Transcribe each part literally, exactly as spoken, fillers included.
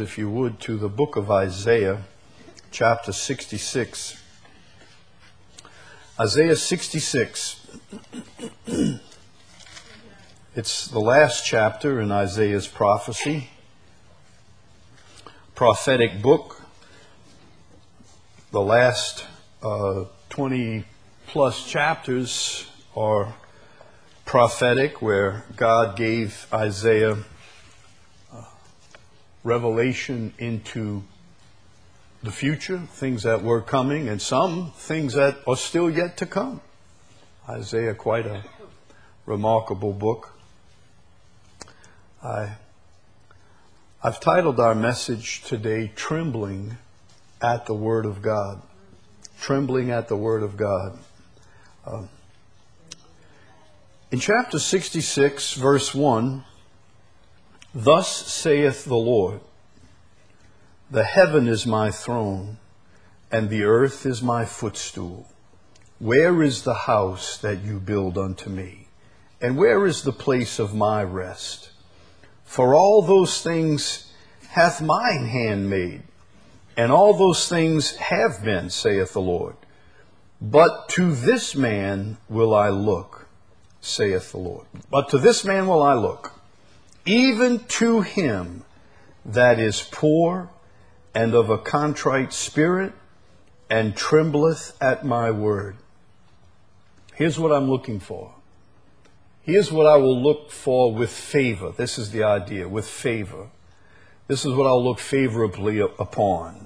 If you would, to the book of Isaiah, chapter sixty-six. Isaiah sixty-six. It's the last chapter in Isaiah's prophecy, prophetic book. The last uh, twenty plus chapters are prophetic, where God gave Isaiah revelation into the future, things that were coming, and some things that are still yet to come. Isaiah, quite a remarkable book. I, I've titled our message today, Trembling at the Word of God. Trembling at the Word of God. Uh, in chapter sixty-six, verse one, "Thus saith the Lord, the heaven is my throne, and the earth is my footstool. Where is the house that you build unto me? And where is the place of my rest? For all those things hath mine hand made, and all those things have been, saith the Lord. But to this man will I look, saith the Lord. But to this man will I look, even to him that is poor and of a contrite spirit, and trembleth at my word." Here's what I'm looking for. Here's what I will look for with favor. This is the idea, with favor. This is what I'll look favorably upon.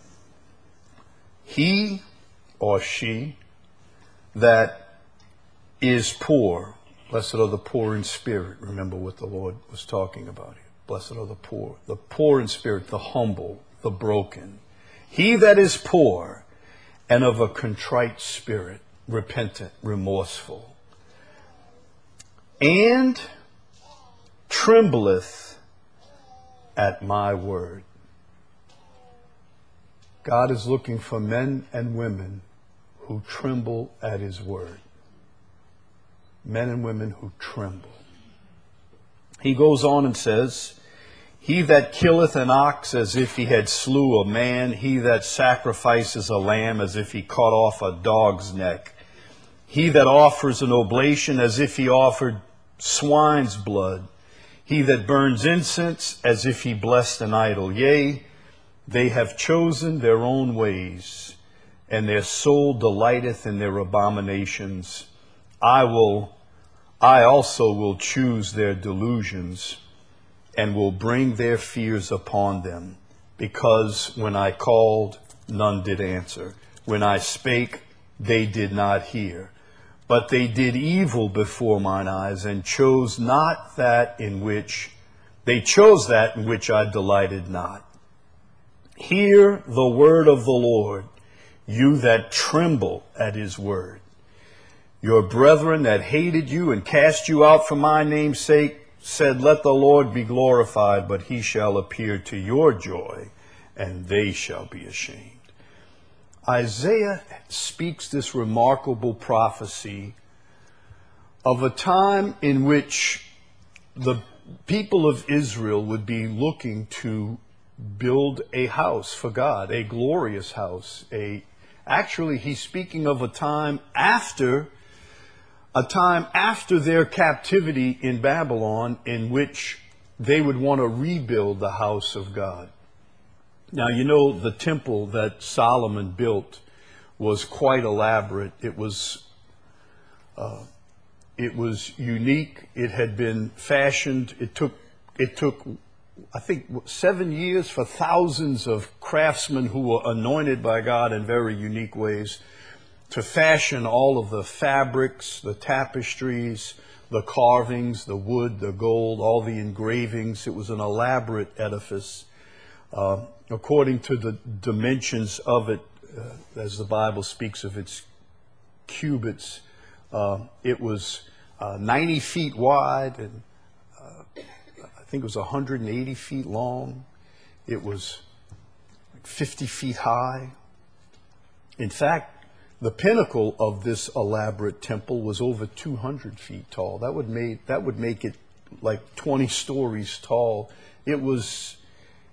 He or she that is poor. Blessed are the poor in spirit. Remember what the Lord was talking about here. Blessed are the poor. The poor in spirit, the humble, the broken. He that is poor and of a contrite spirit, repentant, remorseful, and trembleth at my word. God is looking for men and women who tremble at his word. Men and women who tremble. He goes on and says, "He that killeth an ox as if he had slew a man, he that sacrifices a lamb as if he cut off a dog's neck, he that offers an oblation as if he offered swine's blood, he that burns incense as if he blessed an idol. Yea, they have chosen their own ways, and their soul delighteth in their abominations. I will I also will choose their delusions, and will bring their fears upon them. Because when I called, none did answer. When I spake, they did not hear. But they did evil before mine eyes, and chose not that in which, they chose that in which I delighted not. Hear the word of the Lord, you that tremble at his word. Your brethren that hated you and cast you out for my name's sake said, Let the Lord be glorified, but he shall appear to your joy, and they shall be ashamed." Isaiah speaks this remarkable prophecy of a time in which the people of Israel would be looking to build a house for God, a glorious house. A, actually, he's speaking of a time after A time after their captivity in Babylon, in which they would want to rebuild the house of God. Now, you know, the temple that Solomon built was quite elaborate. It was, uh, it was unique. It had been fashioned. It took, it took, I think, seven years for thousands of craftsmen who were anointed by God in very unique ways to fashion all of the fabrics, the tapestries, the carvings, the wood, the gold, all the engravings. It was an elaborate edifice. Uh, according to the dimensions of it, uh, as the Bible speaks of its cubits, uh, it was uh, ninety feet wide, and uh, I think it was one hundred eighty feet long. It was fifty feet high. In fact, the pinnacle of this elaborate temple was over two hundred feet tall. That would make, that would make it like twenty stories tall. It was,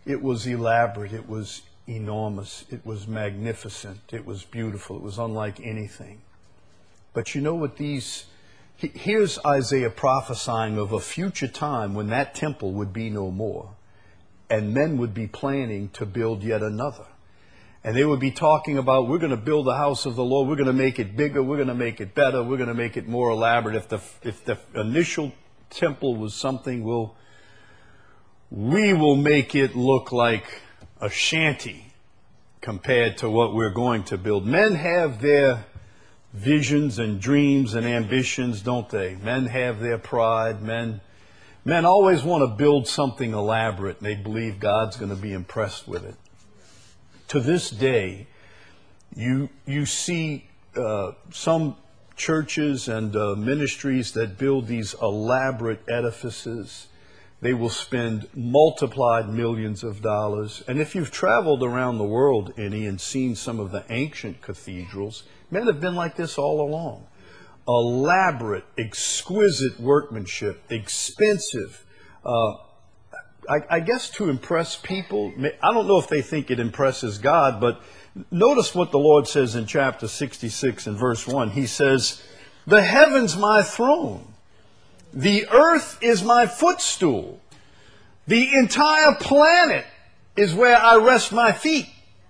It was elaborate. It was enormous. It was magnificent. It was beautiful. It was unlike anything. But you know what these... Here's Isaiah prophesying of a future time when that temple would be no more. And men would be planning to build yet another. And they would be talking about, we're going to build the house of the Lord. We're going to make it bigger. We're going to make it better. We're going to make it more elaborate. If the, if the initial temple was something, we'll, we will make it look like a shanty compared to what we're going to build. Men have their visions and dreams and ambitions, don't they? Men have their pride. Men, men always want to build something elaborate, and they believe God's going to be impressed with it. To this day, you you see uh, some churches and uh, ministries that build these elaborate edifices. They will spend multiplied millions of dollars. And if you've traveled around the world any and seen some of the ancient cathedrals, men have been like this all along. Elaborate, exquisite workmanship, expensive. Uh, I, I guess to impress people, I don't know if they think it impresses God, but notice what the Lord says in chapter sixty-six and verse one. He says, "The heavens my throne, the earth is my footstool, the entire planet is where I rest my feet.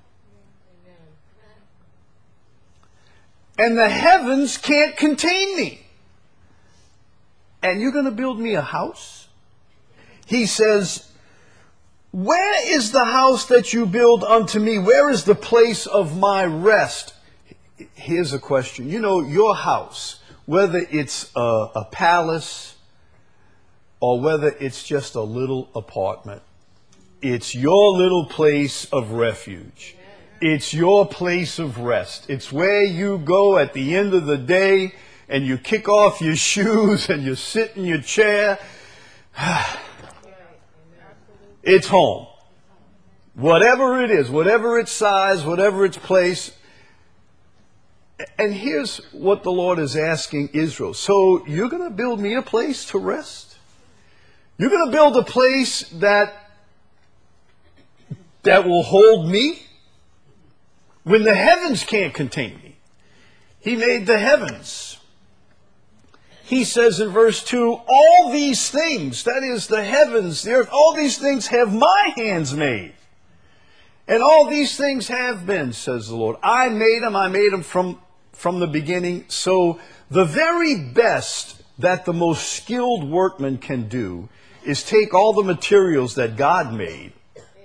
And the heavens can't contain me. And you're going to build me a house?" He says, "Where is the house that you build unto me? Where is the place of my rest?" Here's a question. You know, your house, whether it's a, a palace or whether it's just a little apartment, it's your little place of refuge. It's your place of rest. It's where you go at the end of the day and you kick off your shoes and you sit in your chair. It's home. Whatever it is, whatever its size, whatever its place. And here's what the Lord is asking Israel. So you're going to build me a place to rest? You're going to build a place that, that will hold me? When the heavens can't contain me. He made the heavens. He says in verse two, all these things, that is the heavens, the earth, all these things have my hands made. And all these things have been, says the Lord. I made them, I made them from, from the beginning. So the very best that the most skilled workman can do is take all the materials that God made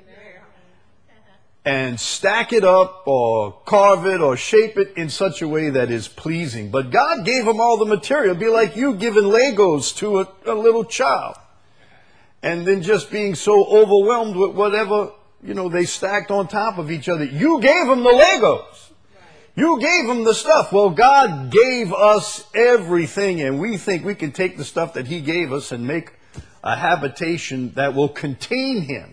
and stack it up or carve it or shape it in such a way that is pleasing. But God gave them all the material. It'd be like you giving Legos to a, a little child and then just being so overwhelmed with whatever, you know, they stacked on top of each other. You gave them the Legos. You gave them the stuff. Well, God gave us everything, and we think we can take the stuff that He gave us and make a habitation that will contain Him.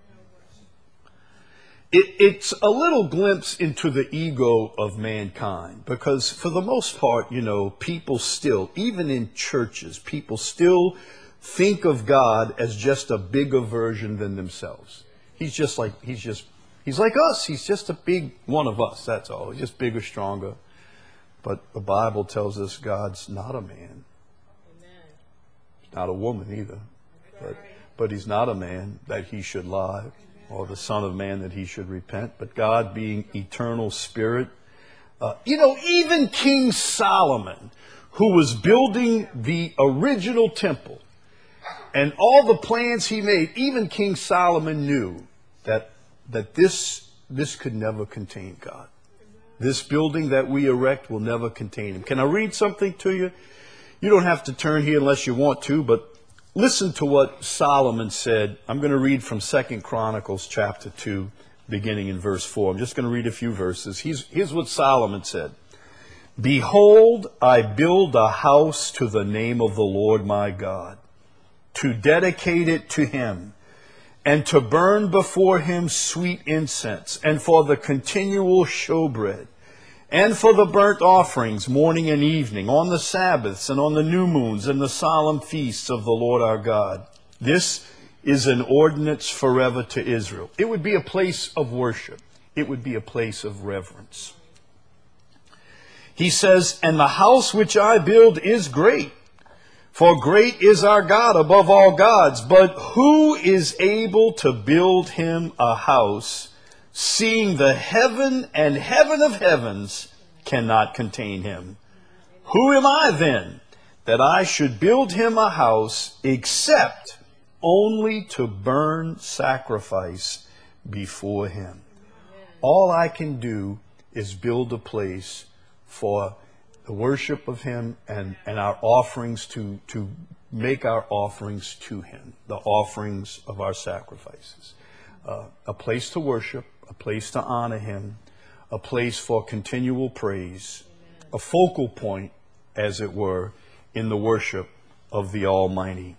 It, it's a little glimpse into the ego of mankind, because for the most part, you know, people still, even in churches, people still think of God as just a bigger version than themselves. He's just like, he's just, he's like us. He's just a big one of us. That's all. He's just bigger, stronger. But the Bible tells us God's not a man. Amen. He's not a woman either. But, but He's not a man that He should lie, or the Son of Man that He should repent. But God being eternal spirit. Uh, you know, even King Solomon, who was building the original temple, and all the plans he made, even King Solomon knew that that this this could never contain God. This building that we erect will never contain Him. Can I read something to you? You don't have to turn here unless you want to, but listen to what Solomon said. I'm going to read from Second Chronicles chapter two, beginning in verse four. I'm just going to read a few verses. Here's, here's what Solomon said. Behold, I build a house to the name of the Lord my God, to dedicate it to Him, and to burn before Him sweet incense, and for the continual showbread, and for the burnt offerings morning and evening, on the Sabbaths and on the new moons and the solemn feasts of the Lord our God. This is an ordinance forever to Israel. It would be a place of worship. It would be a place of reverence. He says, and the house which I build is great, for great is our God above all gods. But who is able to build him a house, seeing the heaven and heaven of heavens cannot contain him? Who am I then, that I should build him a house, except only to burn sacrifice before him? All I can do is build a place for the worship of him and, and our offerings to, to make our offerings to him, the offerings of our sacrifices. Uh, a place to worship, a place to honor him, a place for continual praise, a focal point, as it were, in the worship of the Almighty.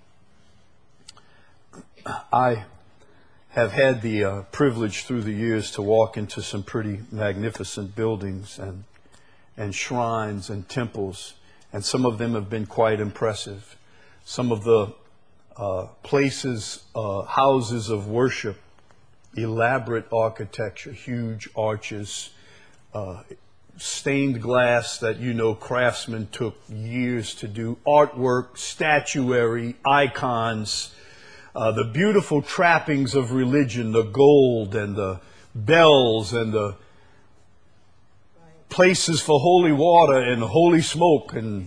I have had the uh, privilege through the years to walk into some pretty magnificent buildings and and shrines and temples, and some of them have been quite impressive. Some of the uh, places, uh, houses of worship, elaborate architecture, huge arches, uh, stained glass that, you know, craftsmen took years to do, artwork, statuary, icons, uh, the beautiful trappings of religion, the gold and the bells and the places for holy water and holy smoke and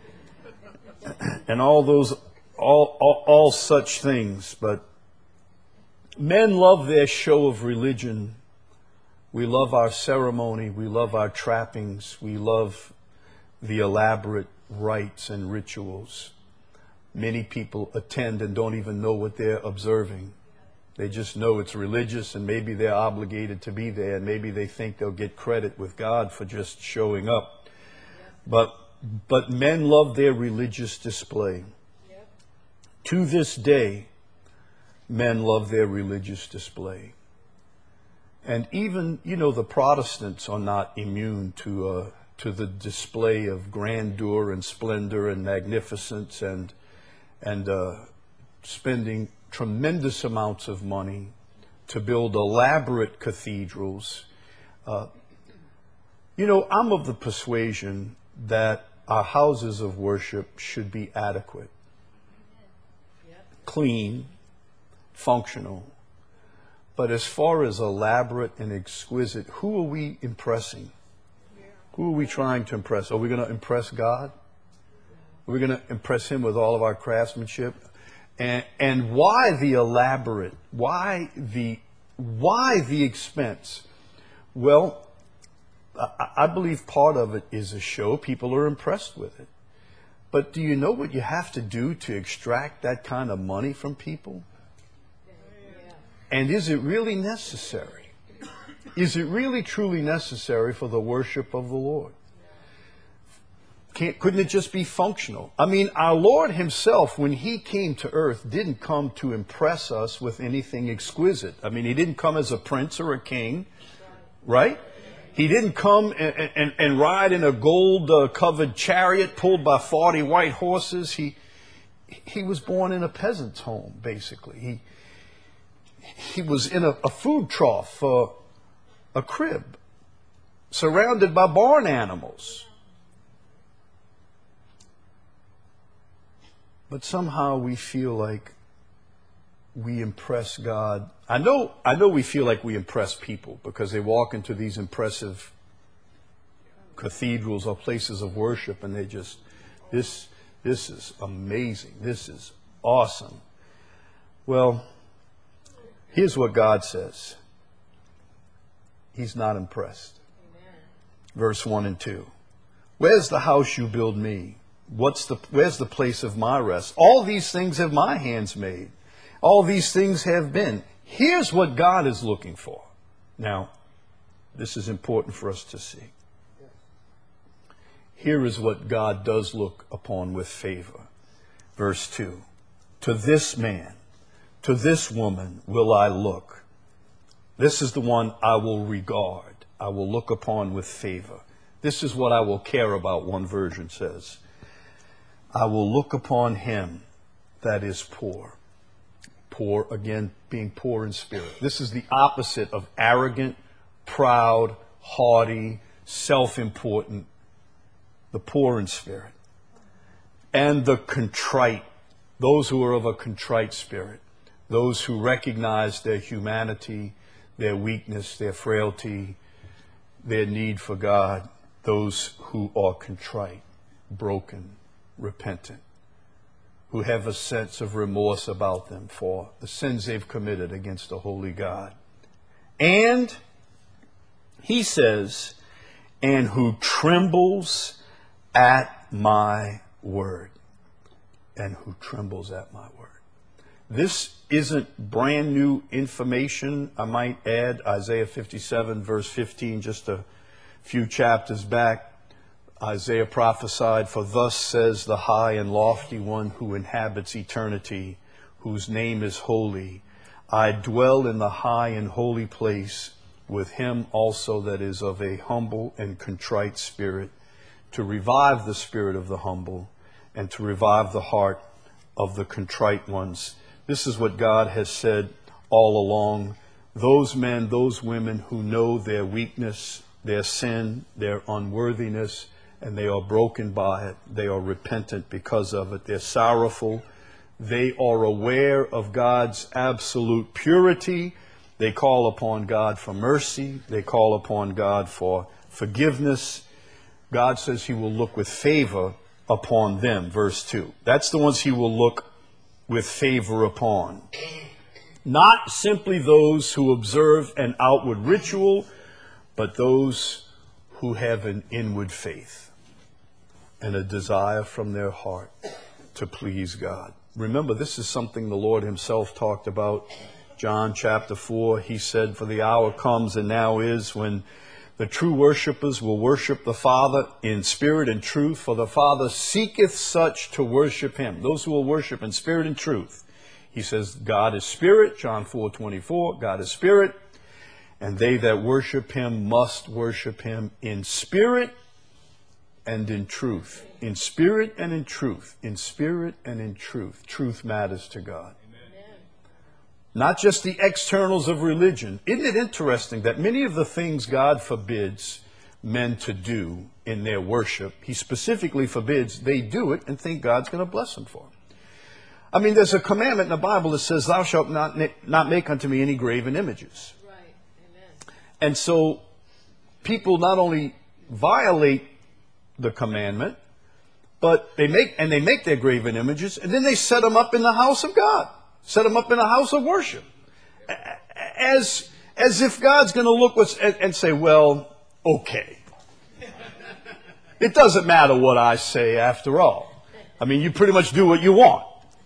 and all those all, all all such things. But men love their show of religion. We love our ceremony. We love our trappings. We love the elaborate rites and rituals. Many people attend and don't even know what they're observing. They just know it's religious, and maybe they're obligated to be there, and maybe they think they'll get credit with God for just showing up. But but men love their religious display. Yep. To this day, men love their religious display. And even, you know, the Protestants are not immune to uh, to the display of grandeur and splendor and magnificence and and uh, spending tremendous amounts of money to build elaborate cathedrals. Uh, you know, I'm of the persuasion that our houses of worship should be adequate, clean, functional. But as far as elaborate and exquisite, who are we impressing? Who are we trying to impress? Are we going to impress God? Are we going to impress him with all of our craftsmanship? And, and why the elaborate? Why the, why the expense? Well, I, I believe part of it is a show. People are impressed with it. But do you know what you have to do to extract that kind of money from people? And is it really necessary? Is it really truly necessary for the worship of the Lord? Can't, couldn't it just be functional? I mean, our Lord himself, when he came to earth, didn't come to impress us with anything exquisite. I mean, he didn't come as a prince or a king, right? He didn't come and, and, and ride in a gold-covered uh, chariot pulled by forty white horses. He, he was born in a peasant's home, basically. He, he was in a, a food trough, uh, a crib, surrounded by barn animals. But somehow we feel like we impress God. I know, I know we feel like we impress people because they walk into these impressive cathedrals or places of worship and they just, this, this is amazing. This is awesome. Well, here's what God says. He's not impressed. Amen. Verse one and two. Where's the house you build me? What's the, where's the place of my rest? All these things have my hands made. All these things have been. Here's what God is looking for. Now, this is important for us to see. Here is what God does look upon with favor. Verse two. To this man, to this woman will I look. This is the one I will regard. I will look upon with favor. This is what I will care about, one version says. I will look upon him that is poor. poor, again, being poor in spirit. This is the opposite of arrogant, proud, haughty, self-important, the poor in spirit. And the contrite, those who are of a contrite spirit, those who recognize their humanity, their weakness, their frailty, their need for God, those who are contrite, broken, repentant, who have a sense of remorse about them for the sins they've committed against the holy God. And he says, and who trembles at my word. And who trembles at my word. This isn't brand new information. I might add Isaiah fifty-seven verse fifteen, just a few chapters back. Isaiah prophesied, for thus says the high and lofty one who inhabits eternity, whose name is holy. I dwell in the high and holy place with him also that is of a humble and contrite spirit, to revive the spirit of the humble and to revive the heart of the contrite ones. This is what God has said all along. Those men, those women who know their weakness, their sin, their unworthiness, and they are broken by it. They are repentant because of it. They're sorrowful. They are aware of God's absolute purity. They call upon God for mercy. They call upon God for forgiveness. God says he will look with favor upon them, verse two. That's the ones he will look with favor upon. Not simply those who observe an outward ritual, but those who have an inward faith and a desire from their heart to please God. Remember, this is something the Lord himself talked about. John chapter four, he said, for the hour comes and now is when the true worshipers will worship the Father in spirit and truth, for the Father seeketh such to worship him. Those who will worship in spirit and truth. He says, God is spirit, John four twenty-four, God is spirit, and they that worship him must worship him in spirit and in truth. In spirit and in truth. In spirit and in truth. Truth matters to God. Not just the externals of religion. Isn't it interesting that many of the things God forbids men to do in their worship, he specifically forbids they do it and think God's going to bless them for it. I mean, there's a commandment in the Bible that says, thou shalt not, not make unto me any graven images. Right. Amen. And so people not only violate the commandment, but they make, and they make their graven images, and then they set them up in the house of God. Set them up in a house of worship. As, as if God's going to look what's, and, and say, well, okay. It doesn't matter what I say after all. I mean, you pretty much do what you want.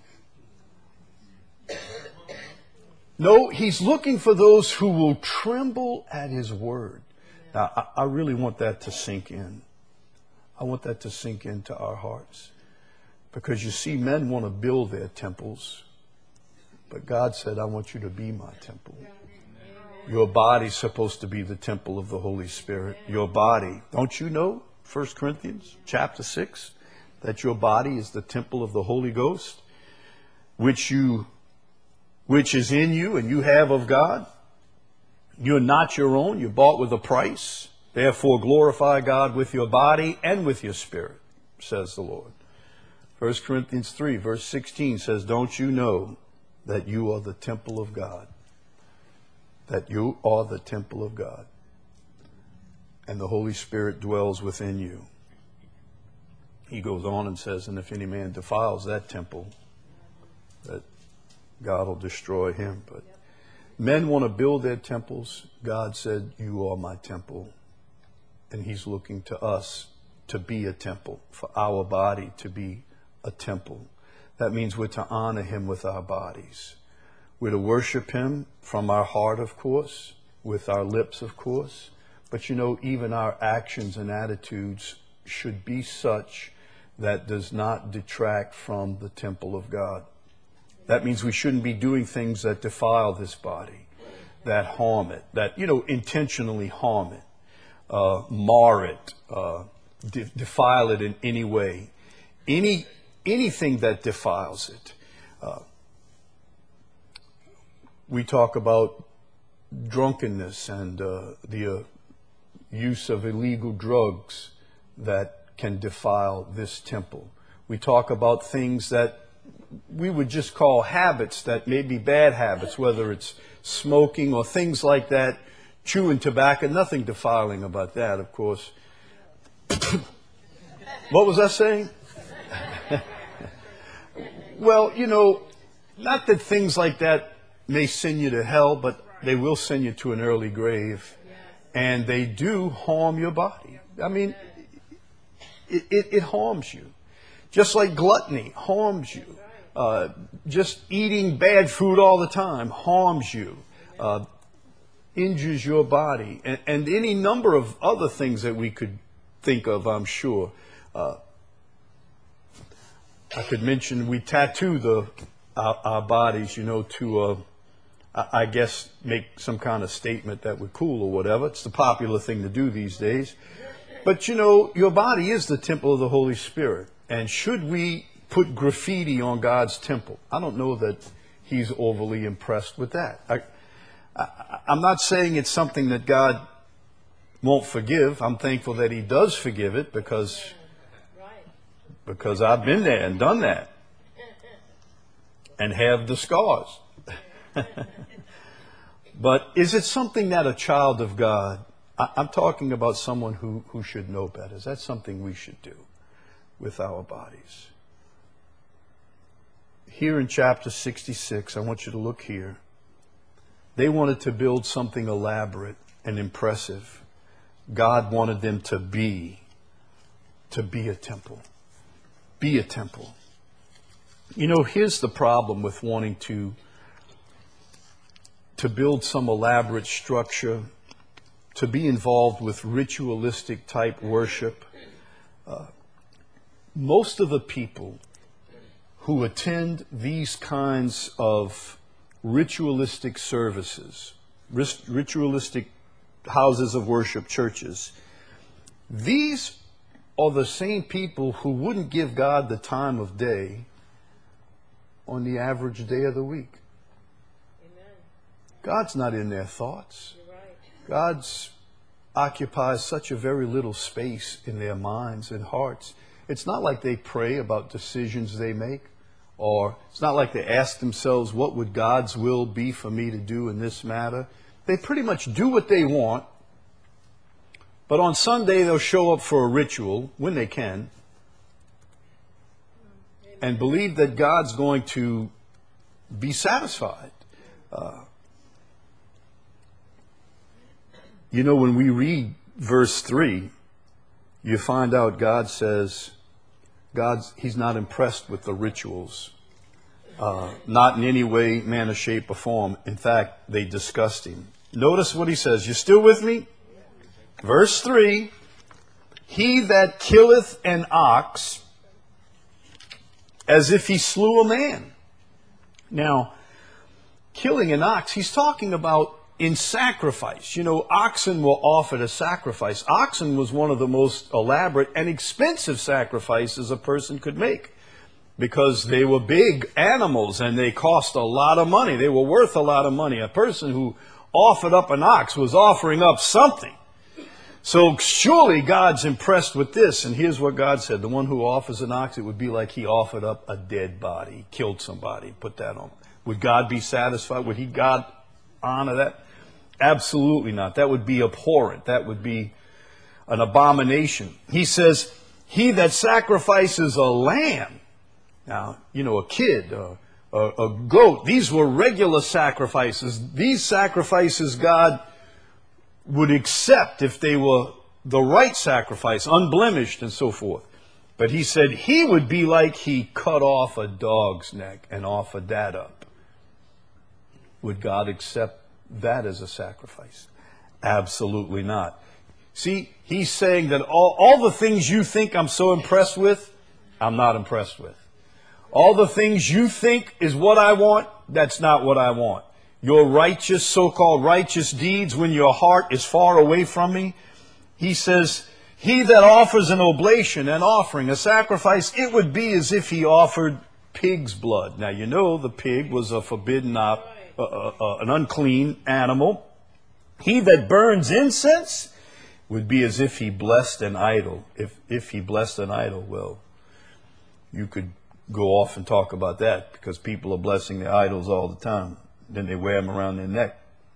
No, he's looking for those who will tremble at his word. Now, I, I really want that to sink in. I want that to sink into our hearts. Because you see, men want to build their temples. But God said, I want you to be my temple. Your body's supposed to be the temple of the Holy Spirit. Your body. Don't you know, First Corinthians chapter six, that your body is the temple of the Holy Ghost, which you, which is in you and you have of God? You're not your own. You're bought with a price. Therefore glorify God with your body and with your spirit, says the Lord. First Corinthians three, verse sixteen says, don't you know that you are the temple of God? That you are the temple of God. And the Holy Spirit dwells within you. He goes on and says, and if any man defiles that temple, that God will destroy him. But men want to build their temples. God said, you are my temple. And he's looking to us to be a temple, for our body to be a temple. That means we're to honor him with our bodies. We're to worship him from our heart, of course, with our lips, of course. But you know, even our actions and attitudes should be such that does not detract from the temple of God. That means we shouldn't be doing things that defile this body, that harm it, that, you know, intentionally harm it, uh, mar it, uh, de- defile it in any way. Any Anything that defiles it. Uh, we talk about drunkenness and uh, the uh, use of illegal drugs that can defile this temple. We talk about things that we would just call habits that may be bad habits, whether it's smoking or things like that, chewing tobacco, nothing defiling about that, of course. What was I saying? Well, you know, not that things like that may send you to hell, but they will send you to an early grave. And they do harm your body. I mean, it, it, it harms you. Just like gluttony harms you. Uh, just eating bad food all the time harms you. Uh, injures your body. And, and any number of other things that we could think of, I'm sure. Uh, I could mention we tattoo the our, our bodies, you know, to, uh, I, I guess, make some kind of statement that we're cool or whatever. It's the popular thing to do these days. But, you know, your body is the temple of the Holy Spirit. And should we put graffiti on God's temple? I don't know that he's overly impressed with that. I, I, I'm not saying it's something that God won't forgive. I'm thankful that he does forgive it because... Because I've been there and done that. And have the scars. But is it something that a child of God, I, I'm talking about someone who, who should know better. Is that something we should do with our bodies? Here in chapter sixty-six, I want you to look here. They wanted to build something elaborate and impressive. God wanted them to be, to be a temple. Be a temple. You know, here's the problem with wanting to, to build some elaborate structure, to be involved with ritualistic type worship. Uh, most of the people who attend these kinds of ritualistic services, ritualistic houses of worship, churches, these are the same people who wouldn't give God the time of day on the average day of the week. Amen. God's not in their thoughts. You're right. God's occupies such a very little space in their minds and hearts. It's not like they pray about decisions they make, or it's not like they ask themselves, what would God's will be for me to do in this matter? They pretty much do what they want. But on Sunday, they'll show up for a ritual when they can and believe that God's going to be satisfied. Uh, you know, when we read verse three, you find out God says, God's, he's not impressed with the rituals. Uh, not in any way, manner, shape, or form. In fact, they disgust him. Notice what he says. You still with me? Verse three, he that killeth an ox as if he slew a man. Now, killing an ox, he's talking about in sacrifice. You know, oxen were offered as sacrifice. Oxen was one of the most elaborate and expensive sacrifices a person could make because they were big animals and they cost a lot of money. They were worth a lot of money. A person who offered up an ox was offering up something. So surely God's impressed with this. And here's what God said. The one who offers an ox, it would be like he offered up a dead body, killed somebody, put that on. Would God be satisfied? Would he, God, honor that? Absolutely not. That would be abhorrent. That would be an abomination. He says, he that sacrifices a lamb. Now, you know, a kid, a, a, a goat, these were regular sacrifices. These sacrifices God would accept if they were the right sacrifice, unblemished and so forth. But he said he would be like he cut off a dog's neck and offered that up. Would God accept that as a sacrifice? Absolutely not. See, he's saying that all, all the things you think I'm so impressed with, I'm not impressed with. All the things you think is what I want, that's not what I want. Your righteous, so-called righteous deeds when your heart is far away from me. He says, he that offers an oblation, an offering, a sacrifice, it would be as if he offered pig's blood. Now, you know the pig was a forbidden op- uh, uh, an unclean animal. He that burns incense would be as if he blessed an idol. If, if he blessed an idol, well, you could go off and talk about that because people are blessing their idols all the time. Then they wear them around their neck.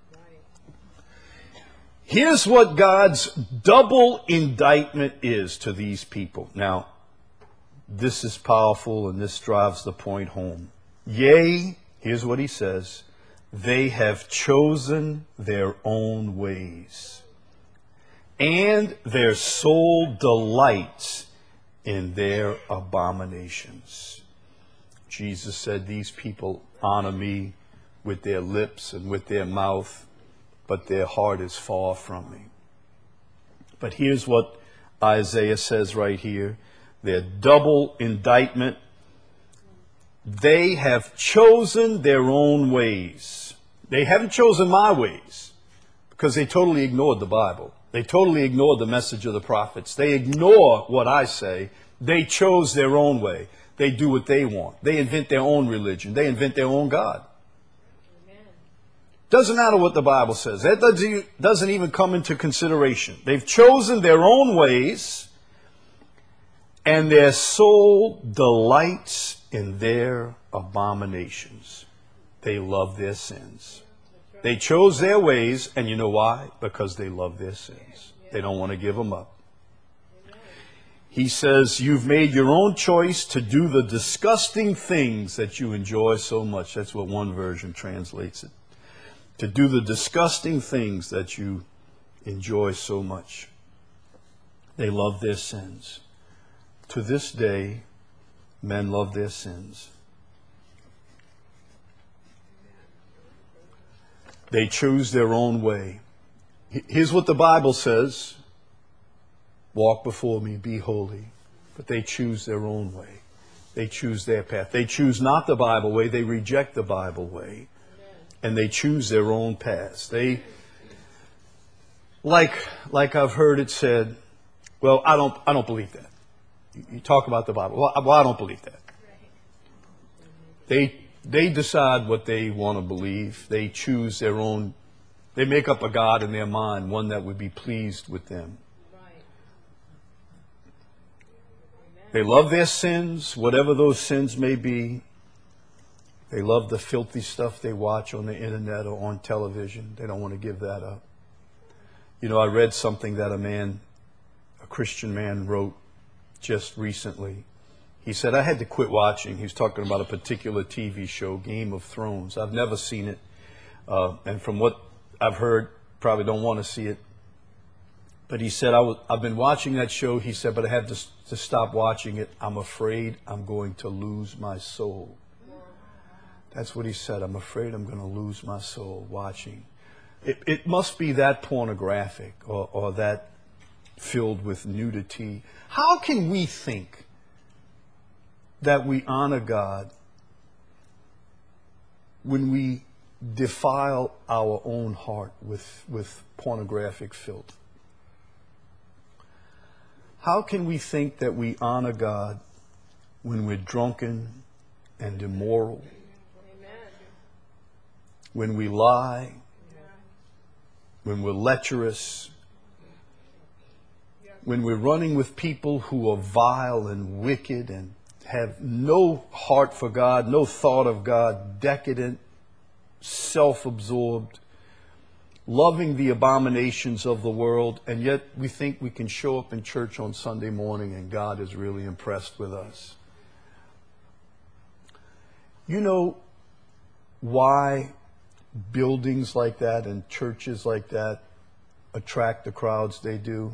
Here's what God's double indictment is to these people. Now, this is powerful and this drives the point home. Yea, here's what he says, they have chosen their own ways, and their soul delights in their abominations. Jesus said, these people honor me with their lips and with their mouth, but their heart is far from me. But here's what Isaiah says right here. Their double indictment. They have chosen their own ways. They haven't chosen my ways because they totally ignored the Bible. They totally ignored the message of the prophets. They ignore what I say. They chose their own way. They do what they want. They invent their own religion. They invent their own God. Doesn't matter what the Bible says. That doesn't even come into consideration. They've chosen their own ways, and their soul delights in their abominations. They love their sins. They chose their ways, and you know why? Because they love their sins. They don't want to give them up. He says, you've made your own choice to do the disgusting things that you enjoy so much. That's what one version translates it. To do the disgusting things that you enjoy so much. They love their sins. To this day, men love their sins. They choose their own way. Here's what the Bible says. Walk before me, be holy. But they choose their own way. They choose their path. They choose not the Bible way. They reject the Bible way. And they choose their own paths. They, like, like I've heard it said, well, I don't, I don't believe that. You, you talk about the Bible. Well, I, well, I don't believe that. They, they decide what they want to believe. They choose their own. They make up a God in their mind, one that would be pleased with them. They love their sins, whatever those sins may be. They love the filthy stuff they watch on the internet or on television. They don't want to give that up. You know, I read something that a man, a Christian man, wrote just recently. He said, I had to quit watching. He was talking about a particular T V show, Game of Thrones. I've never seen it. Uh, and from what I've heard, probably don't want to see it. But he said, I was, I've been watching that show. He said, but I had to, to stop watching it. I'm afraid I'm going to lose my soul. That's what he said. I'm afraid I'm going to lose my soul watching. It, it must be that pornographic or, or that filled with nudity. How can we think that we honor God when we defile our own heart with, with pornographic filth? How can we think that we honor God when we're drunken and immoral? When we lie, when we're lecherous, when we're running with people who are vile and wicked and have no heart for God, no thought of God, decadent, self-absorbed, loving the abominations of the world, and yet we think we can show up in church on Sunday morning and God is really impressed with us. You know why buildings like that and churches like that attract the crowds they do?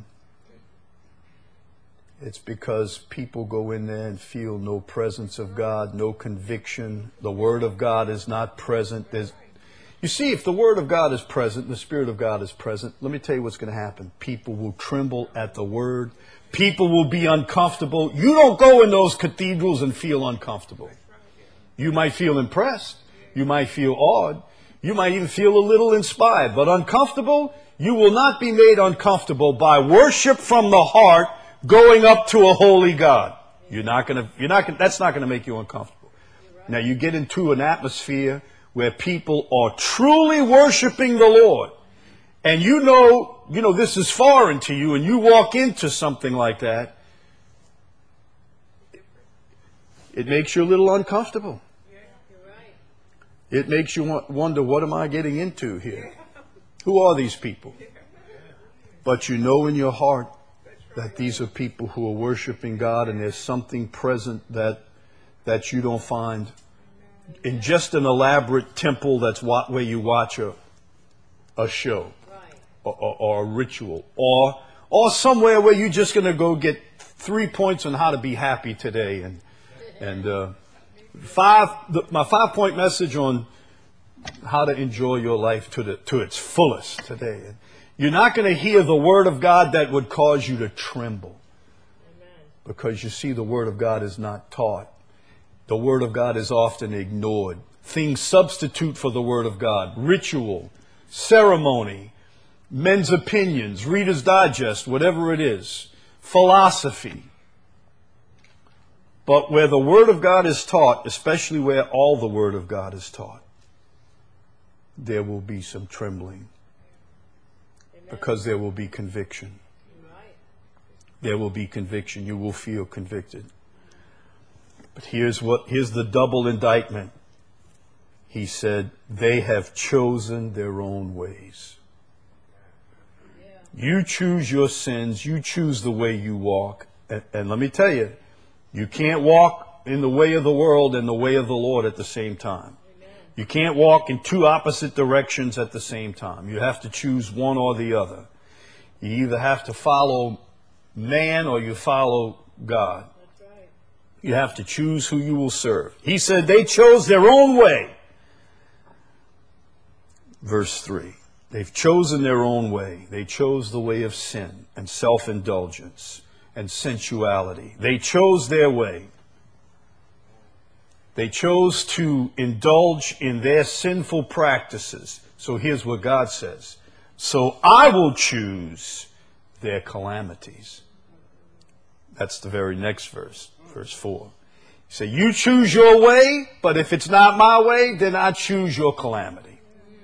It's because people go in there and feel no presence of God, no conviction. The Word of God is not present. There's, you see, if the Word of God is present, the Spirit of God is present, let me tell you what's going to happen. People will tremble at the Word. People will be uncomfortable. You don't go in those cathedrals and feel uncomfortable. You might feel impressed. You might feel awed. You might even feel a little inspired. But uncomfortable, you will not be made uncomfortable by worship from the heart going up to a holy God. You're not going to, you're not, that's not going to make you uncomfortable. Now you get into an atmosphere where people are truly worshiping the Lord, and you know, you know, this is foreign to you, and you walk into something like that, it makes you a little uncomfortable. It makes you wonder, what am I getting into here? Who are these people? But you know in your heart that these are people who are worshiping God, and there's something present that that you don't find in just an elaborate temple that's where you watch a a show or, or, or a ritual, or or somewhere where you're just going to go get three points on how to be happy today, and and uh, five the, my five point message on how to enjoy your life to the to its fullest today. And you're not going to hear the Word of God that would cause you to tremble. Amen. Because you see, the Word of God is not taught. The Word of God is often ignored. Things substitute for the Word of God. Ritual, ceremony, men's opinions, Reader's Digest, whatever it is, philosophy. But where the Word of God is taught, especially where all the Word of God is taught, there will be some trembling. Because there will be conviction. There will be conviction. You will feel convicted. But here's what, here's the double indictment. He said, they have chosen their own ways. You choose your sins. You choose the way you walk. And, and let me tell you, you can't walk in the way of the world and the way of the Lord at the same time. You can't walk in two opposite directions at the same time. You have to choose one or the other. You either have to follow man or you follow God. That's right. You have to choose who you will serve. He said they chose their own way. Verse three. They've chosen their own way. They chose the way of sin and self-indulgence and sensuality. They chose their way. They chose to indulge in their sinful practices. So here's what God says. So I will choose their calamities. That's the very next verse, verse four. He said, you choose your way, but if it's not my way, then I choose your calamity.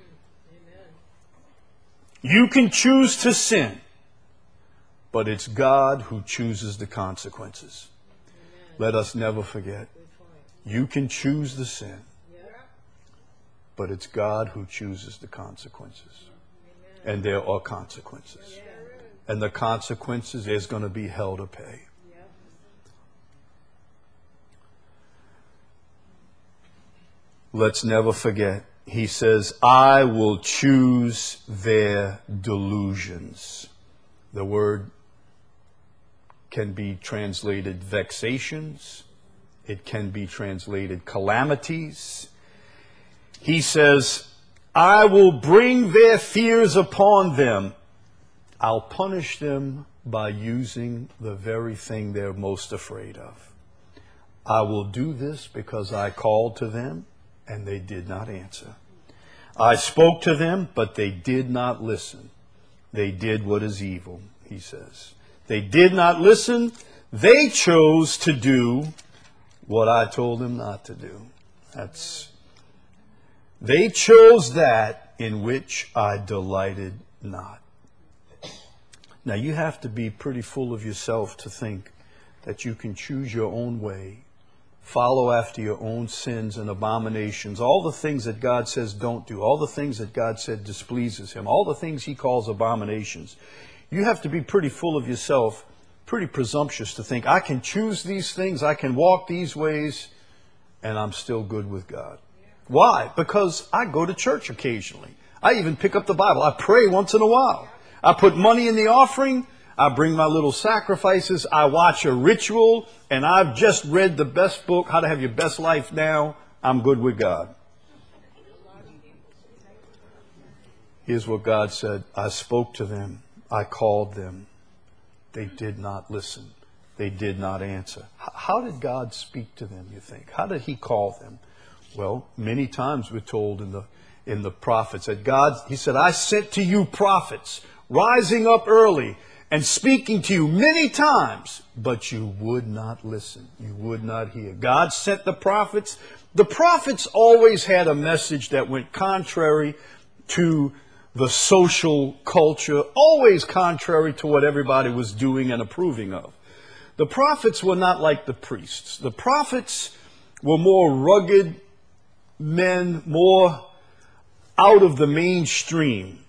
You can choose to sin, but it's God who chooses the consequences. Let us never forget. You can choose the sin, but it's God who chooses the consequences. And there are consequences. And the consequences, there's going to be hell to pay. Let's never forget. He says, I will choose their delusions. The word can be translated vexations. It can be translated calamities. He says, I will bring their fears upon them. I'll punish them by using the very thing they're most afraid of. I will do this because I called to them and they did not answer. I spoke to them, but they did not listen. They did what is evil, he says. They did not listen. They chose to do what I told them not to do. That's, they chose that in which I delighted not. Now you have to be pretty full of yourself to think that you can choose your own way, follow after your own sins and abominations, all the things that God says don't do, all the things that God said displeases him, all the things he calls abominations. You have to be pretty full of yourself, pretty presumptuous to think, I can choose these things, I can walk these ways, and I'm still good with God. Why? Because I go to church occasionally. I even pick up the Bible. I pray once in a while. I put money in the offering. I bring my little sacrifices. I watch a ritual. And I've just read the best book, How to Have Your Best Life Now. I'm good with God. Here's what God said. I spoke to them. I called them. They did not listen. They did not answer. How did God speak to them, you think? How did he call them? Well, many times we're told in the in the prophets that God, he said, I sent to you prophets, rising up early and speaking to you many times, but you would not listen. You would not hear. God sent the prophets. The prophets always had a message that went contrary to the social culture, always contrary to what everybody was doing and approving of. The prophets were not like the priests. The prophets were more rugged men, more out of the mainstream.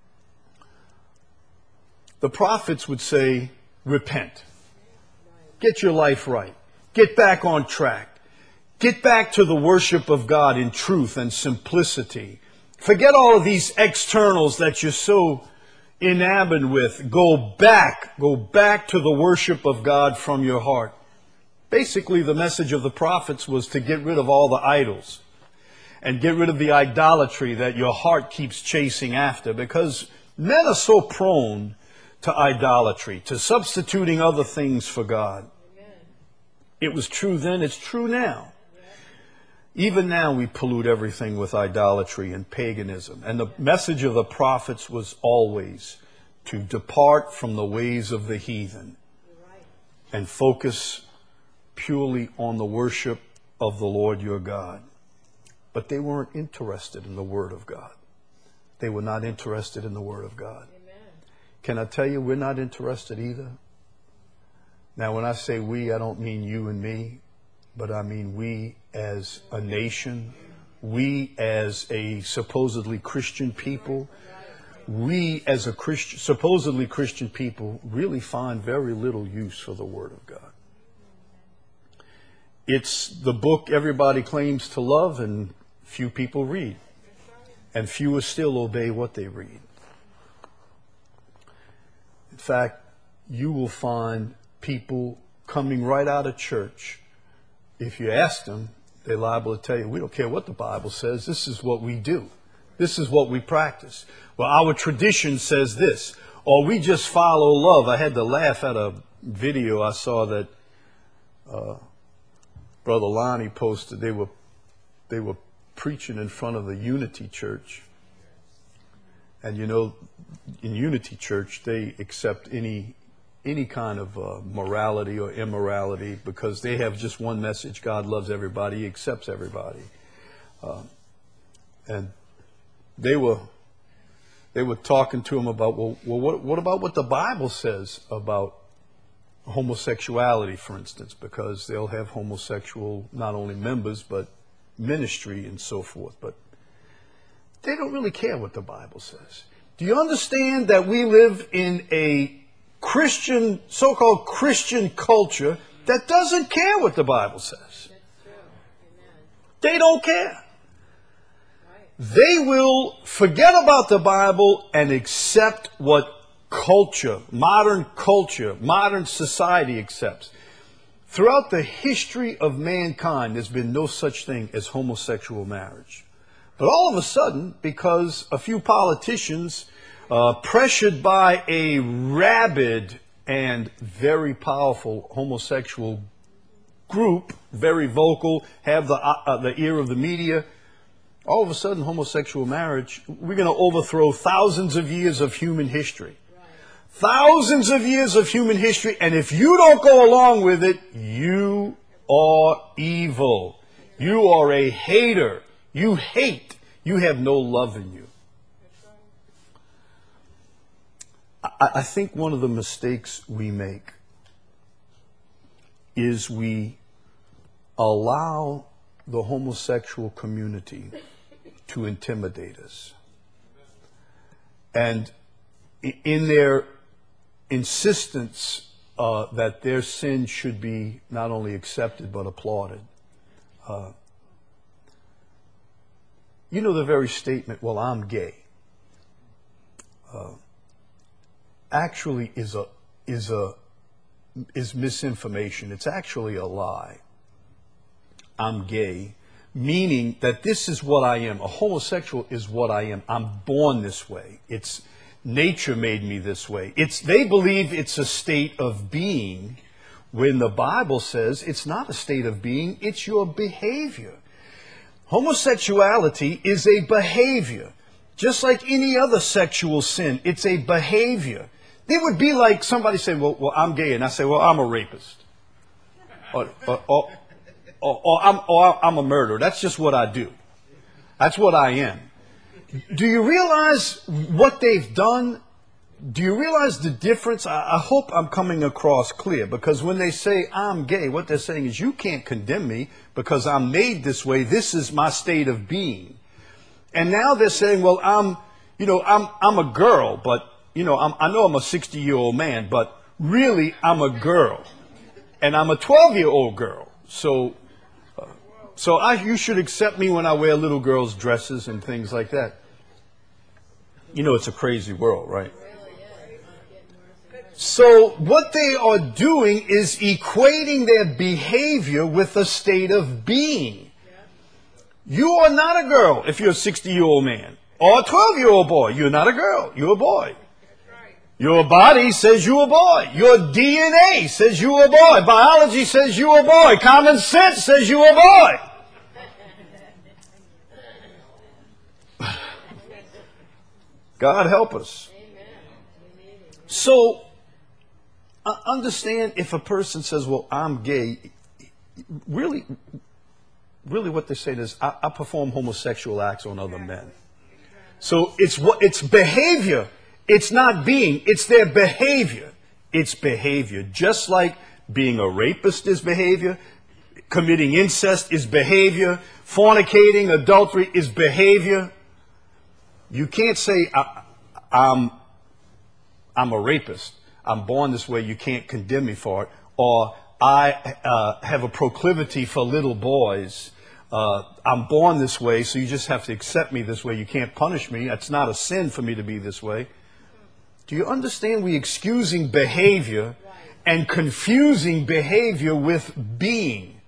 The prophets would say, repent. Get your life right. Get back on track. Get back to the worship of God in truth and simplicity. Forget all of these externals that you're so enamored with. Go back. Go back to the worship of God from your heart. Basically, the message of the prophets was to get rid of all the idols and get rid of the idolatry that your heart keeps chasing after, because men are so prone to idolatry, to substituting other things for God. Amen. It was true then, it's true now. Even now we pollute everything with idolatry and paganism. And the message of the prophets was always to depart from the ways of the heathen and focus purely on the worship of the Lord your God. But they weren't interested in the Word of God. They were not interested in the Word of God. Amen. Can I tell you, we're not interested either? Now, when I say we, I don't mean you and me, but I mean we as a nation, we as a supposedly Christian people, we as a Christian, supposedly Christian people really find very little use for the Word of God. It's the book everybody claims to love and few people read, and fewer still obey what they read. In fact, you will find people coming right out of church. If you ask them, they're liable to tell you, we don't care what the Bible says. This is what we do. This is what we practice. Well, our tradition says this, or we just follow love. I had to laugh at a video I saw that uh, Brother Lonnie posted. They were they were preaching in front of the Unity Church. And you know, in Unity Church, they accept any any kind of uh, morality or immorality, because they have just one message: God loves everybody, He accepts everybody. Uh, and they were they were talking to him about, well, well what, what about what the Bible says about homosexuality, for instance, because they'll have homosexual not only members but ministry and so forth. But they don't really care what the Bible says. Do you understand that we live in a Christian, so-called Christian culture that doesn't care what the Bible says? That's true. Amen. They don't care. Right. They will forget about the Bible and accept what culture, modern culture, modern society accepts. Throughout the history of mankind, there's been no such thing as homosexual marriage. But all of a sudden, because a few politicians, uh, pressured by a rabid and very powerful homosexual group, very vocal, have the, uh, the ear of the media, all of a sudden homosexual marriage, we're going to overthrow thousands of years of human history. Thousands of years of human history, and if you don't go along with it, you are evil. You are a hater. You hate. You have no love in you. I, I think one of the mistakes we make is we allow the homosexual community to intimidate us. And in their insistence uh, that their sin should be not only accepted but applauded. Uh, you know, the very statement, well, I'm gay, uh, actually is a is a is misinformation. It's actually a lie. I'm gay, meaning that this is what I am. A homosexual is what I am. I'm born this way. It's nature made me this way. It's, they believe it's a state of being, when the Bible says it's not a state of being, it's your behavior. Homosexuality is a behavior, just like any other sexual sin. It's a behavior. It would be like somebody saying, well, well, I'm gay. And I say, well, I'm a rapist. Or, or, or, or, or, I'm, or I'm a murderer. That's just what I do. That's what I am. Do you realize what they've done? Do you realize the difference? I, I hope I'm coming across clear, because when they say I'm gay, what they're saying is you can't condemn me because I'm made this way. This is my state of being. And now they're saying, well, I'm, you know, I'm, I'm a girl, but, you know, I'm, I know I'm a sixty-year-old man, but really I'm a girl. And I'm a twelve-year-old girl. So, uh, so I, you should accept me when I wear little girls' dresses and things like that. You know, it's a crazy world, right? So what they are doing is equating their behavior with a state of being. You are not a girl if you're a sixty-year-old man. Or a twelve-year-old boy. You're not a girl. You're a boy. Your body says you're a boy. Your D N A says you're a boy. Biology says you're a boy. Common sense says you're a boy. God help us. So, uh, understand if a person says, well, I'm gay, really, really what they're saying is, I, I perform homosexual acts on other men. So it's what it's behavior. It's not being. It's their behavior. It's behavior. Just like being a rapist is behavior, committing incest is behavior, fornicating, adultery is behavior. You can't say, I, I'm, I'm a rapist. I'm born this way. You can't condemn me for it. Or I uh, have a proclivity for little boys. Uh, I'm born this way, so you just have to accept me this way. You can't punish me. It's not a sin for me to be this way. Do you understand? We're excusing behavior and confusing behavior with being.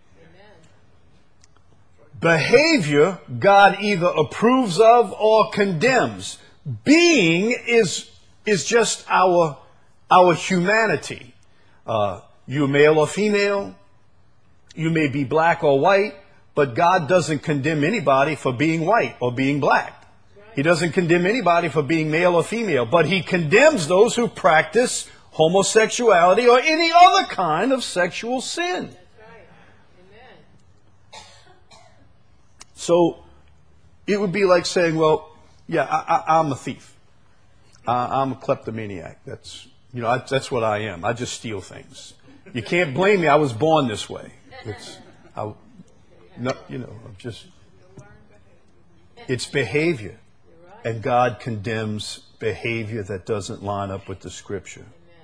Behavior, God either approves of or condemns. Being is, is just our, our humanity. Uh, you're male or female. You may be black or white, but God doesn't condemn anybody for being white or being black. He doesn't condemn anybody for being male or female, but he condemns those who practice homosexuality or any other kind of sexual sin. That's right. Amen. So it would be like saying, well, yeah, I, I, I'm a thief. I, I'm a kleptomaniac. That's, you know, I, that's what I am. I just steal things. You can't blame me. I was born this way. It's, I, no, you know, I'm just, it's behavior. And God condemns behavior that doesn't line up with the Scripture.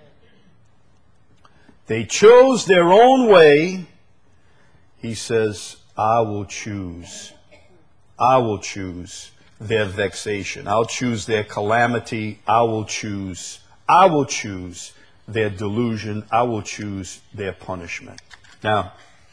They chose their own way. He says, I will choose. I will choose their vexation. I'll choose their calamity. I will choose. I will choose their delusion. I will choose their punishment. Now,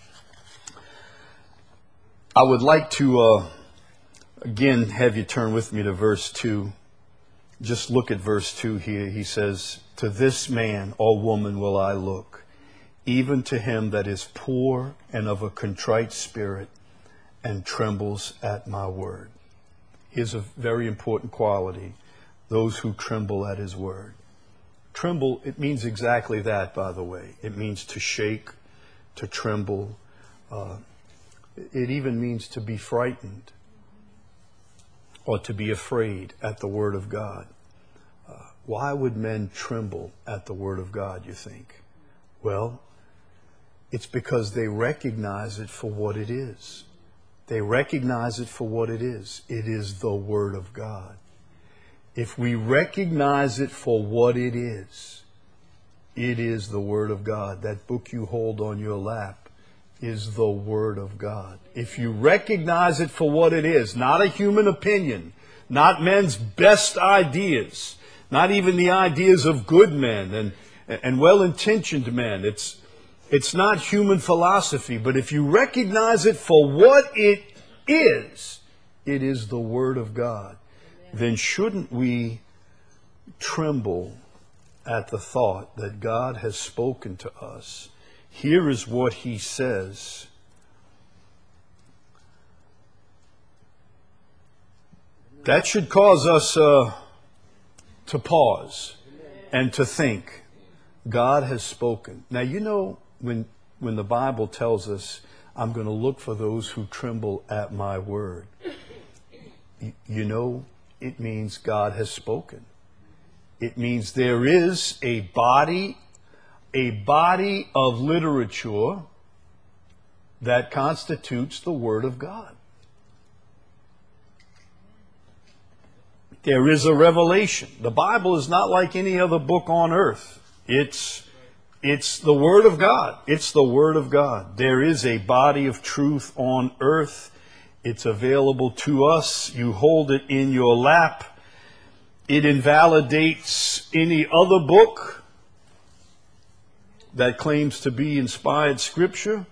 I would like to... Uh, Again, have you turn with me to verse two. Just look at verse two here. He says, to this man or woman will I look, even to him that is poor and of a contrite spirit and trembles at my word. Here's a very important quality. Those who tremble at his word. Tremble, it means exactly that, by the way. It means to shake, to tremble. Uh, it even means to be frightened. Or to be afraid at the Word of God. Uh, why would men tremble at the Word of God, you think? Well, it's because they recognize it for what it is. They recognize it for what it is. It is the Word of God. If we recognize it for what it is, it is the Word of God. That book you hold on your lap is the Word of God. If you recognize it for what it is, not a human opinion, not men's best ideas, not even the ideas of good men and, and well-intentioned men. It's, it's not human philosophy, but if you recognize it for what it is, it is the Word of God. Then shouldn't we tremble at the thought that God has spoken to us? Here is what he says. That should cause us uh, to pause And to think, God has spoken. Now, you know, when, when the Bible tells us, I'm going to look for those who tremble at my word, you, you know, it means God has spoken. It means there is a body, a body of literature that constitutes the Word of God. There is a revelation. The Bible is not like any other book on earth. It's, it's the Word of God. It's the Word of God. There is a body of truth on earth. It's available to us. You hold it in your lap. It invalidates any other book that claims to be inspired Scripture.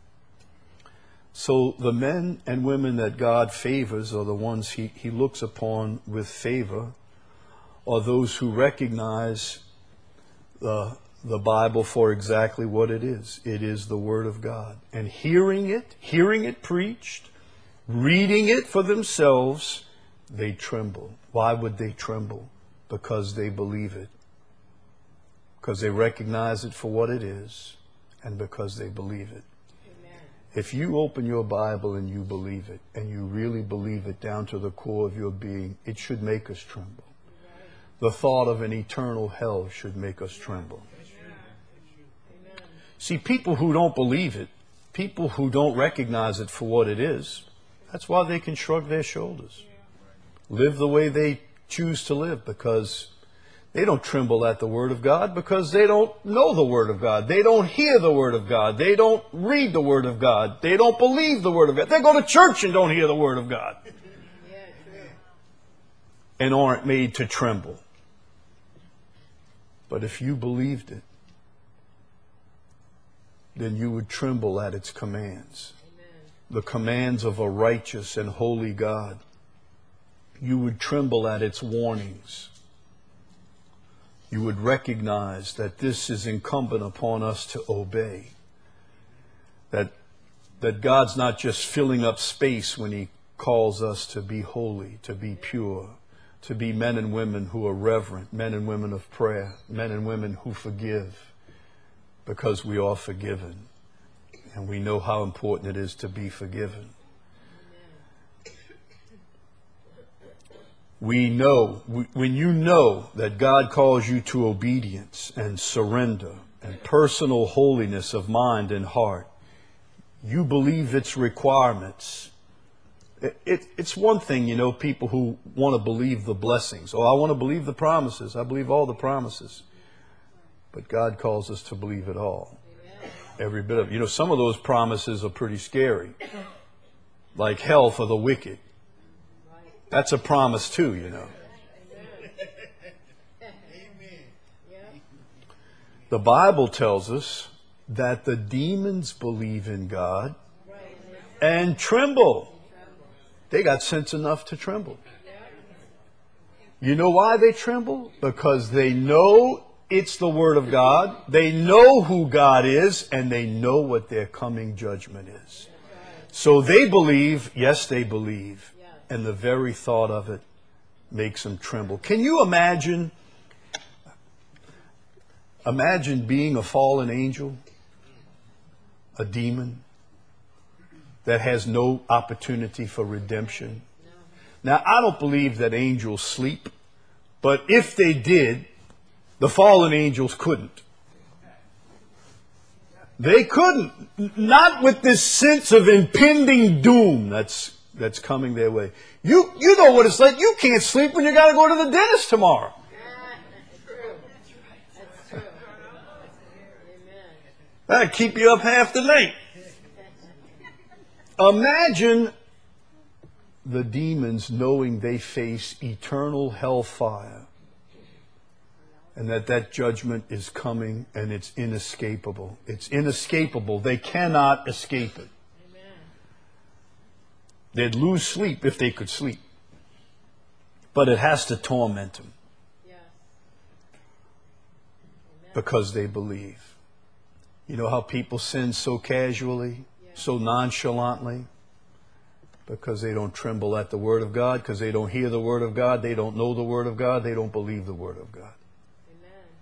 So the men and women that God favors are the ones he, he looks upon with favor, are those who recognize the, the Bible for exactly what it is. It is the Word of God. And hearing it, hearing it preached, reading it for themselves, they tremble. Why would they tremble? Because they believe it. Because they recognize it for what it is, and because they believe it. If you open your Bible and you believe it, and you really believe it down to the core of your being, it should make us tremble. The thought of an eternal hell should make us tremble. See, people who don't believe it, people who don't recognize it for what it is, that's why they can shrug their shoulders. Live the way they choose to live, because they don't tremble at the Word of God, because they don't know the Word of God. They don't hear the Word of God. They don't read the Word of God. They don't believe the Word of God. They go to church and don't hear the Word of God. And aren't made to tremble. But if you believed it, then you would tremble at its commands. The commands of a righteous and holy God. You would tremble at its warnings. You would recognize that this is incumbent upon us to obey. That, that God's not just filling up space when He calls us to be holy, to be pure, to be men and women who are reverent, men and women of prayer, men and women who forgive, because we are forgiven. And we know how important it is to be forgiven. We know, when you know that God calls you to obedience and surrender and personal holiness of mind and heart, you believe its requirements. It, it, it's one thing, you know, people who want to believe the blessings. Oh, I want to believe the promises. I believe all the promises. But God calls us to believe it all. Every bit of it. You know, some of those promises are pretty scary. Like hell for the wicked. That's a promise too, you know. The Bible tells us that the demons believe in God and tremble. They got sense enough to tremble. You know why they tremble? Because they know it's the Word of God. They know who God is, and they know what their coming judgment is. So they believe, yes, they believe. And the very thought of it makes them tremble. Can you imagine, imagine being a fallen angel, a demon that has no opportunity for redemption? Now, I don't believe that angels sleep, but if they did, the fallen angels couldn't. They couldn't. Not with this sense of impending doom that's that's coming their way. You you know what it's like. You can't sleep when you got to go to the dentist tomorrow. That's true. That's true. Amen. That'll keep you up half the night. Imagine the demons knowing they face eternal hellfire, and that that judgment is coming, and it's inescapable. It's inescapable. They cannot escape it. They'd lose sleep if they could sleep. But it has to torment them. Yes. Because they believe. You know how people sin so casually, yeah. so nonchalantly? Because they don't tremble at the Word of God, because they don't hear the Word of God, they don't know the Word of God, they don't believe the Word of God. Amen.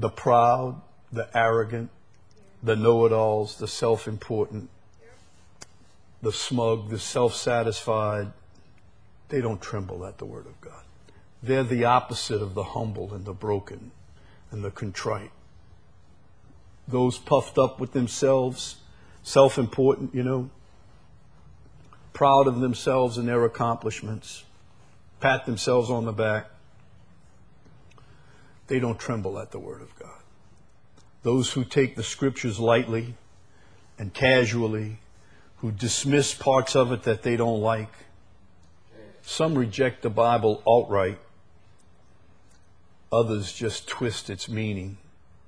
the proud, the arrogant, the know-it-alls, the self-important, the smug, the self-satisfied, they don't tremble at the word of God. They're the opposite of the humble and the broken and the contrite. Those puffed up with themselves, self-important, you know, proud of themselves and their accomplishments, pat themselves on the back, they don't tremble at the word of God. Those who take the scriptures lightly and casually, who dismiss parts of it that they don't like. Some reject the Bible outright. Others just twist its meaning.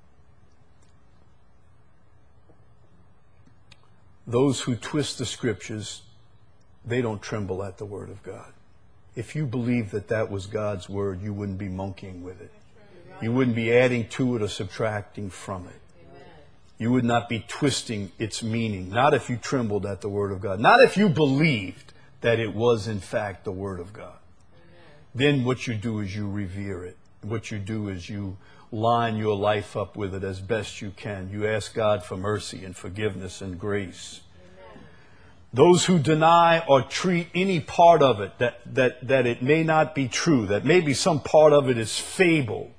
Those who twist the scriptures, they don't tremble at the word of God. If you believe that that was God's word, you wouldn't be monkeying with it. You wouldn't be adding to it or subtracting from it. You would not be twisting its meaning. Not if you trembled at the word of God. Not if you believed that it was in fact the word of God. Then what you do is you revere it. What you do is you line your life up with it as best you can. You ask God for mercy and forgiveness and grace. Those who deny or treat any part of it that, that, that it may not be true, that maybe some part of it is fable,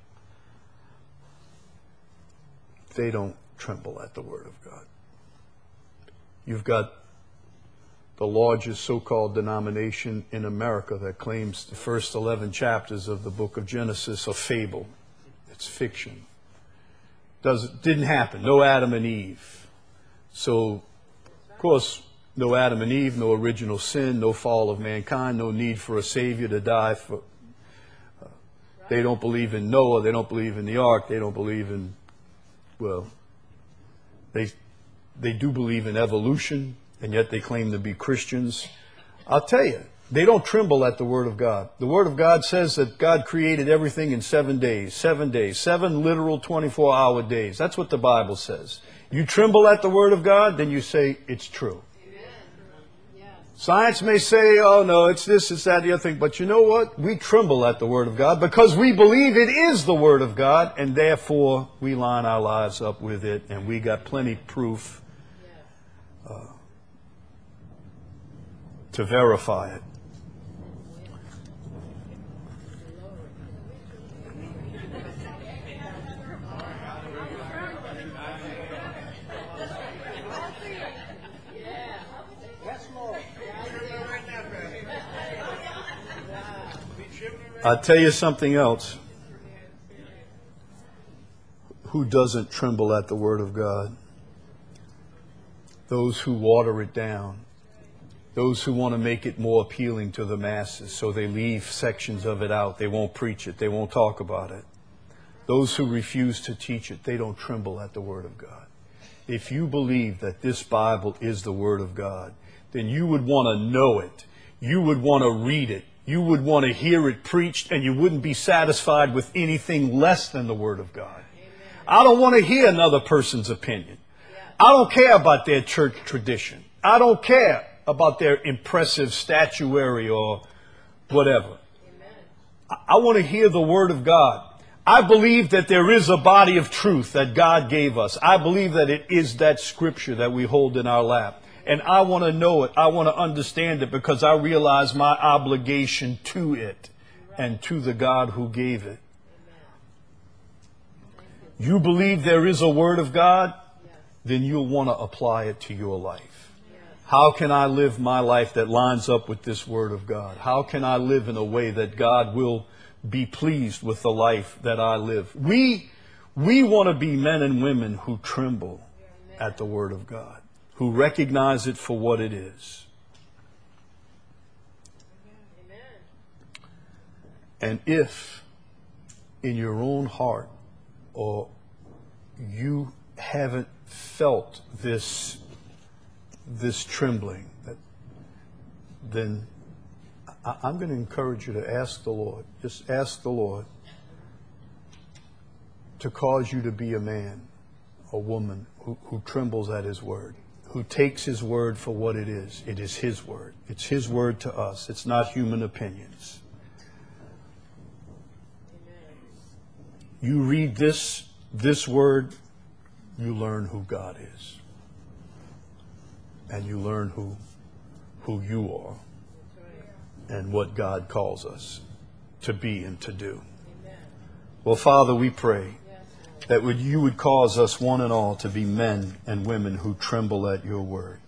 they don't tremble at the word of God. You've got the largest so-called denomination in America that claims the first eleven chapters of the book of Genesis are fable. It's fiction. Does, didn't happen. No Adam and Eve. So, of course, no Adam and Eve, no original sin, no fall of mankind, no need for a Savior to die for. Uh, they don't believe in Noah. They don't believe in the ark. They don't believe in, well, they they do believe in evolution, and yet they claim to be Christians. I'll tell you, they don't tremble at the Word of God. The Word of God says that God created everything in seven days, seven days, seven literal twenty-four hour days. That's what the Bible says. You tremble at the Word of God, then you say it's true. Science may say, oh no, it's this, it's that, the other thing. But you know what? We tremble at the Word of God because we believe it is the Word of God, and therefore we line our lives up with it, and we got plenty proof uh, to verify it. I'll tell you something else. Who doesn't tremble at the Word of God? Those who water it down. Those who want to make it more appealing to the masses, so they leave sections of it out. They won't preach it. They won't talk about it. Those who refuse to teach it, they don't tremble at the Word of God. If you believe that this Bible is the Word of God, then you would want to know it. You would want to read it. You would want to hear it preached, and you wouldn't be satisfied with anything less than the Word of God. Amen. I don't want to hear another person's opinion. Yeah. I don't care about their church tradition. I don't care about their impressive statuary or whatever. I, I want to hear the Word of God. I believe that there is a body of truth that God gave us. I believe that it is that Scripture that we hold in our lap. And I want to know it. I want to understand it because I realize my obligation to it and to the God who gave it. You believe there is a Word of God? Then you'll want to apply it to your life. How can I live my life that lines up with this Word of God? How can I live in a way that God will be pleased with the life that I live? We, we want to be men and women who tremble at the Word of God, who recognize it for what it is. Amen. And if in your own heart or you haven't felt this, this trembling, that, then I, I'm going to encourage you to ask the Lord, just ask the Lord to cause you to be a man, a woman who, who trembles at His Word, who takes His Word for what it is. It is His Word. It's His Word to us. It's not human opinions. Amen. You read this this word, you learn who God is. And you learn who, who you are and what God calls us to be and to do. Well, Father, we pray that would, you would cause us one and all to be men and women who tremble at your word.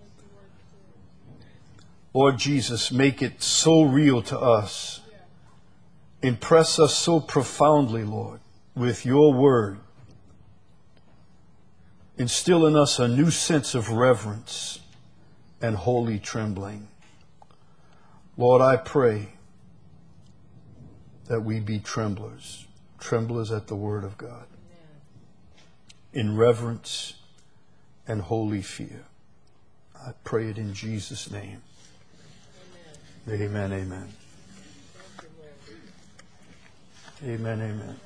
Lord Jesus, make it so real to us. Impress us so profoundly, Lord, with your word. Instill in us a new sense of reverence and holy trembling. Lord, I pray that we be tremblers, tremblers at the word of God, in reverence and holy fear. I pray it in Jesus' name. Amen, amen. Amen, amen.